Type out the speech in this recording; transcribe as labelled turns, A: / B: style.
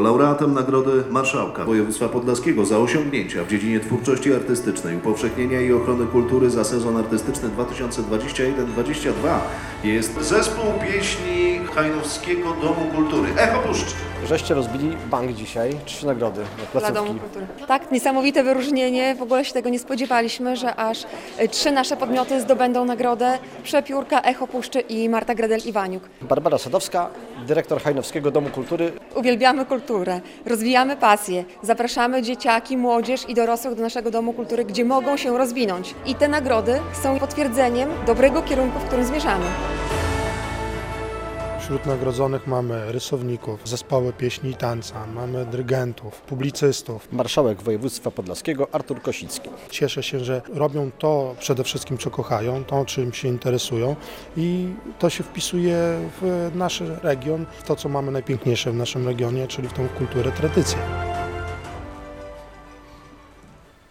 A: laureatem Nagrody Marszałka Województwa Podlaskiego za osiągnięcia w dziedzinie twórczości artystycznej, upowszechnienia i ochrony kultury za sezon artystyczny 2021-2022 jest zespół pieśni Hajnowskiego Domu Kultury Echo Puszczy.
B: Żeście rozbili bank dzisiaj, 3 nagrody na
C: Dla Domu
B: placówki.
C: Kultury. Tak, niesamowite wyróżnienie. W ogóle się tego nie spodziewaliśmy, że aż 3 nasze podmioty zdobędą nagrodę. Przepiórka, Echo Puszczy i Marta Gredel-Iwaniuk.
B: Barbara Sadowska, dyrektor Hajnowskiego Domu Kultury.
C: Uwielbiamy kulturę, rozwijamy pasję, zapraszamy dzieciaki, młodzież i dorosłych do naszego Domu Kultury, gdzie mogą się rozwinąć. I te nagrody są potwierdzeniem dobrego kierunku, w którym zmierzamy.
D: Wśród nagrodzonych mamy rysowników, zespoły pieśni i tańca, mamy dyrygentów, publicystów.
B: Marszałek województwa podlaskiego Artur Kosicki.
D: Cieszę się, że robią to przede wszystkim, co kochają, to, czym się interesują i to się wpisuje w nasz region, w to, co mamy najpiękniejsze w naszym regionie, czyli w tą kulturę, tradycję.